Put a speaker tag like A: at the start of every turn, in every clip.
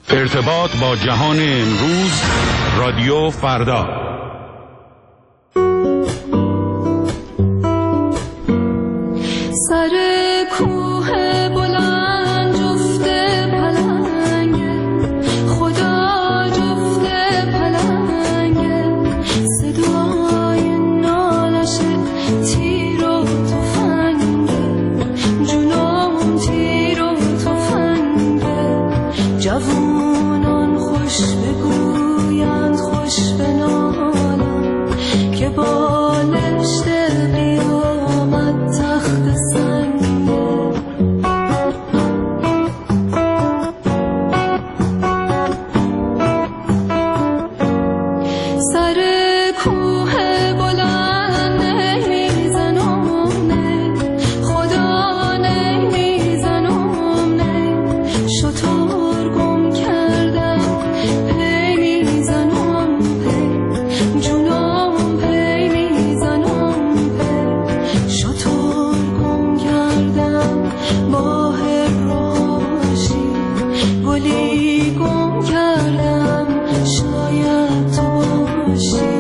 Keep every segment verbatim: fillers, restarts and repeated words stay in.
A: ارتباط با جهان امروز، رادیو فردا.
B: سر کوه بلند جفت پلنگ، خدا جفت پلنگ، صدای نالش تیر و تفنگ، جنون تیر و تفنگ، جوانان خوش بگویند خوش بنالند که بالشت قیامت تخت سنگه. سر کوه بلند نمیزنم، خدا نمیزنم، شطور گم کردم پی میزنم، پی جونم پی میزنم، پی شطور گم کردم ماه راشی، گلی گم کردم شاید تو باشی.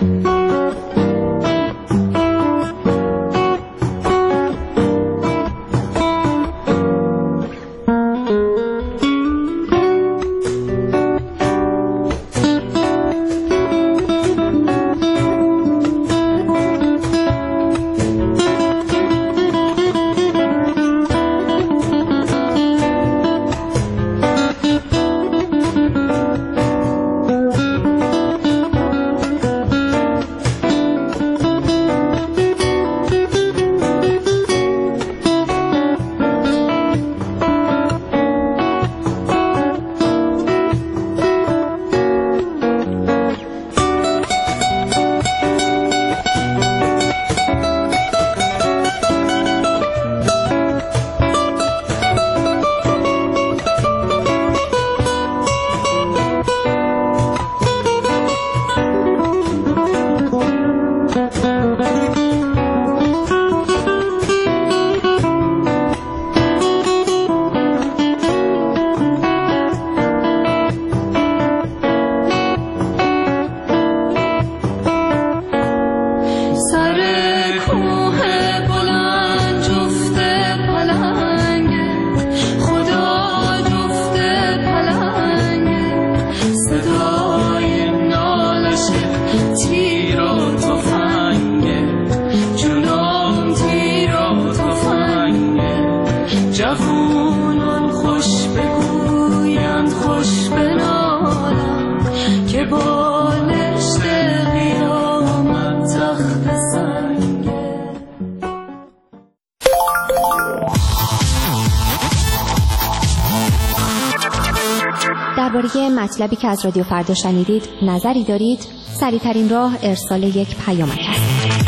B: جوانان خوش بگویند خوش بنالند که بالشت قیامت تخت سنگه.
C: درباره مطلبی که از رادیو فردا شنیدید نظری دارید؟ سریع‌ترین راه ارسال یک پیامک است.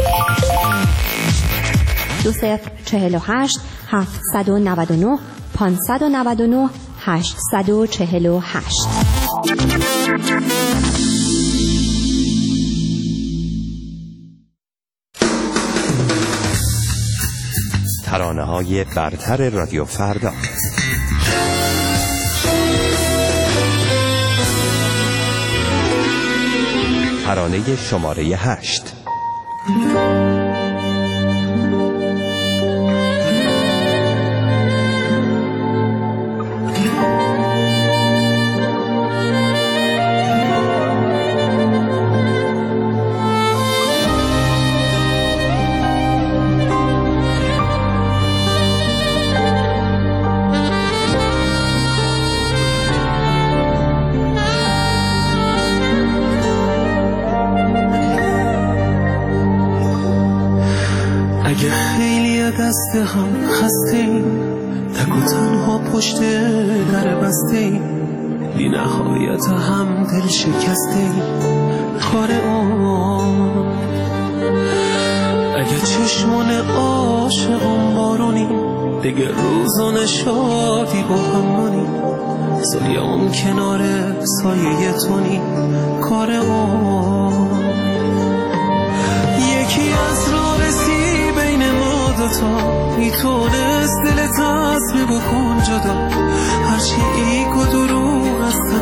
C: دو صفر چهل و هشت هفتصد و نود و نه پانصد و نود و نه هشتصد و چهل و هشت.
D: ترانه‌های برتر رادیو فردا. ترانه شماره هشت.
E: اگه خیلی دست هم خسته ایم، تک و تنها پشت در بسته ایم، بی نهایت هم دل شکسته ایم، کار آن اگه چشمان عاشقان بارونی، دیگه روزان شادی با همونی، سایه اون کنار سایه تونی، کار آن یکی از راه رسی بین ما دوتا، میتونست دلت از می بکن جدا، هرچی ایک و دروغ از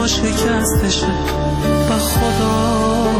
E: ما شکستشه و خدا.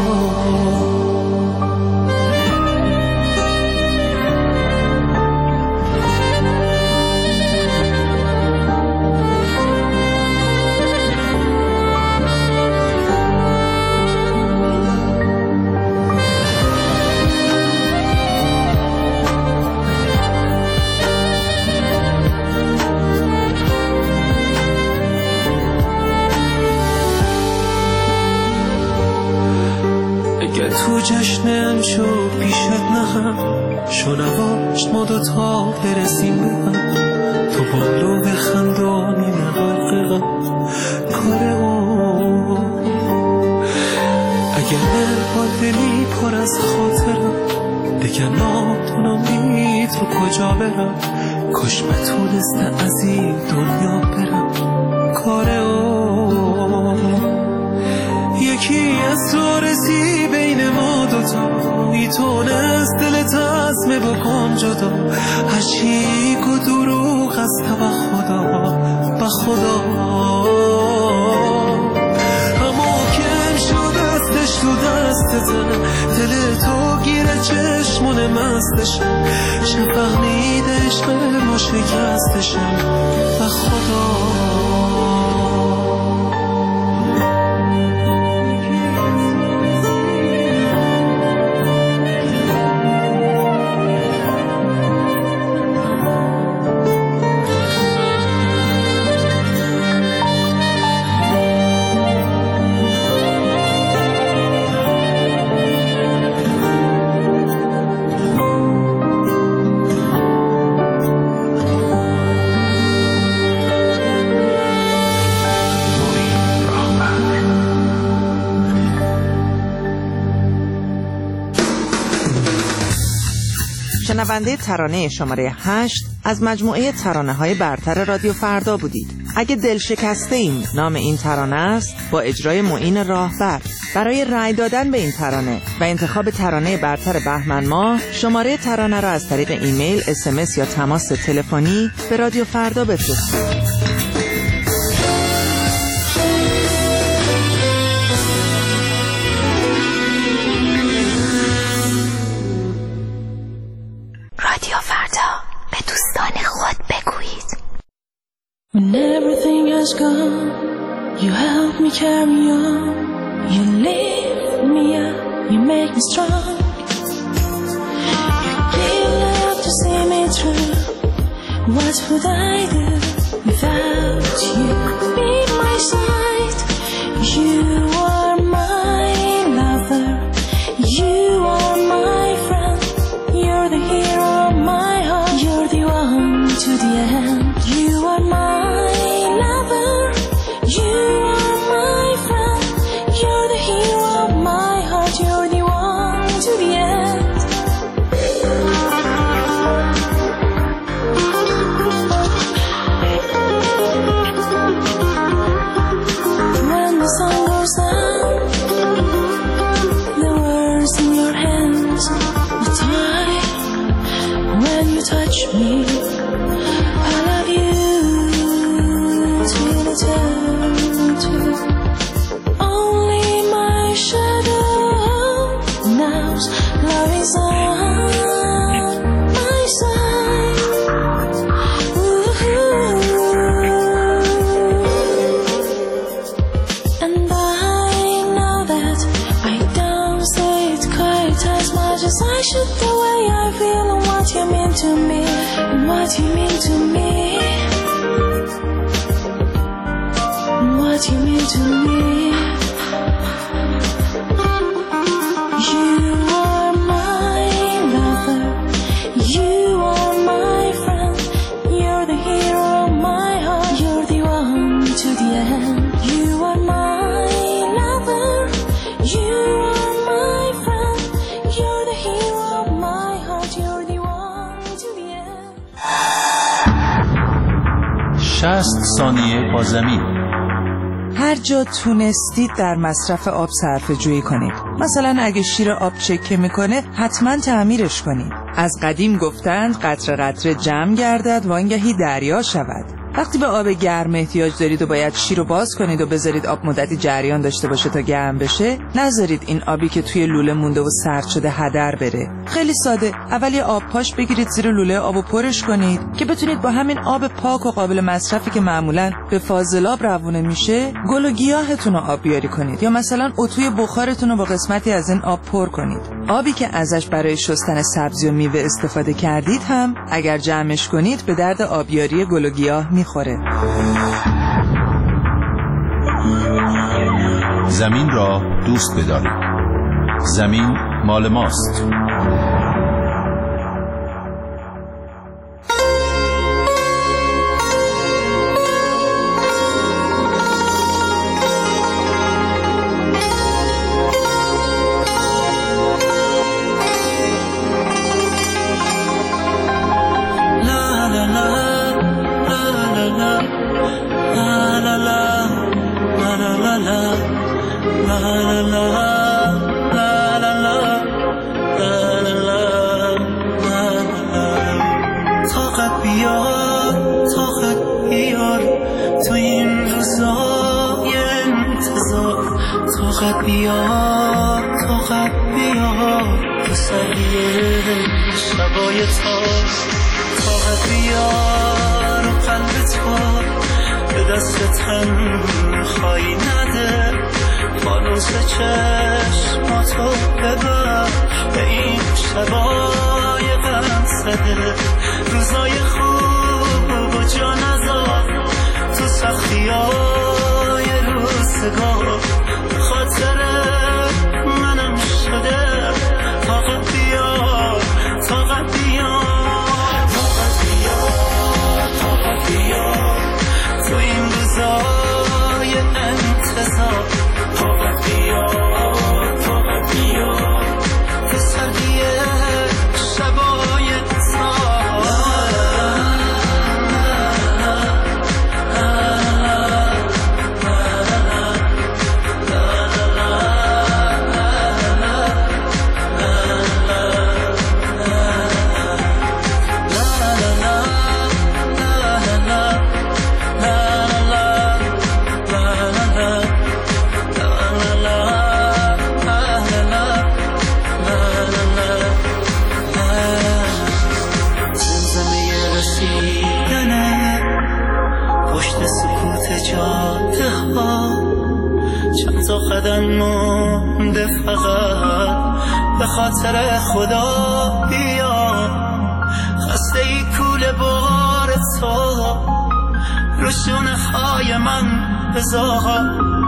E: تو جشنم شو پیشت نهم، شنواش ما دوتا برسیم بهم، تو بالو بخند و نیمه غرقم کار اون. اگر با دلی پر از خاطرم دیگه ناتونم بی تو کجا برم، کاش بتونسته از این دنیا برم کار اون. یکی از تو رسی بین ما دوتا، میتونست دلت عزمه بکن جدا، هرچی که دروغ است و خدا و خدا. اما کم شد دستش تو دست زن، دل تو گیره چشمون مستشم، شفق میده عشق ما شکستشم و خدا.
F: شنونده ترانه شماره هشت از مجموعه ترانه‌های برتر رادیو فردا بودید. اگه دل شکسته ایم نام این ترانه است، با اجرای معین راهبر. برای رأی دادن به این ترانه و انتخاب ترانه برتر بهمن ماه، شماره ترانه را از طریق ایمیل، اس ام اس یا تماس تلفنی به رادیو فردا بفرستید.
B: When everything has gone, you help me carry on. You lift me up, you make me strong. You give love to see me through. What would I do without you? Be my side. You are my lover. You are my friend. You're the hero of my heart. You're the one to the end. You are my lover, you are my friend, you're the hero of my heart, you're the one to the end. When the sun goes down, the words in your hands, the time when you touch me, I love you. Only my shadow knows love is on my side. Ooh. And I know that I don't say it quite as much as I should. The way I feel and what you mean to me, and what you mean to me. What you mean to me. You are my lover. You are my friend. You're the hero of my heart. You're the one to the end. You are my lover. You are my friend. You're the hero of my heart. You're the one to the end.
G: شصت ثانیه با زمین.
F: هر جا تونستید در مصرف آب صرفه جویی کنید. مثلا اگه شیر آب چکه میکنه حتما تعمیرش کنید. از قدیم گفتند قطره قطره جمع گردد وانگهی دریا شود. وقتی به آب گرم احتیاج دارید و باید شیر رو باز کنید و بذارید آب مدتی جریان داشته باشه تا گرم بشه، نذارید این آبی که توی لوله مونده و سرد شده هدر بره. خیلی ساده، اول یه آب پاش بگیرید زیر لوله آبو پرش کنید که بتونید با همین آب پاک و قابل مصرفی که معمولاً به فاضلاب روونه میشه، گل و گیاهتون رو آبیاری کنید یا مثلا اتوی بخارتون رو با قسمتی از این آب پر کنید. آبی که ازش برای شستن سبزی و میوه استفاده کردید هم اگر جمعش کنید به درد آبیاری گل و گیاه میخوره.
G: زمین را دوست بدارید. زمین مال ماست.
E: طاقت بیار طاقت بیار تو سریع شبای تا طاقت بیار و قلب تا به دست تنهایی نده فانوس چشماتو ببر به این شبای غم زده روزای خوب و جا نذار تو سختیای روزگار خاطر منم شده طاقت بیار طاقت بیار طاقت بیار طاقت بیار تو این روزای انتظار طاقت بیار طاقت بیار تو سردی شبای مونده فقط به خاطر خدا بیا خسته ای کوله بار تو رو شونه های من بذار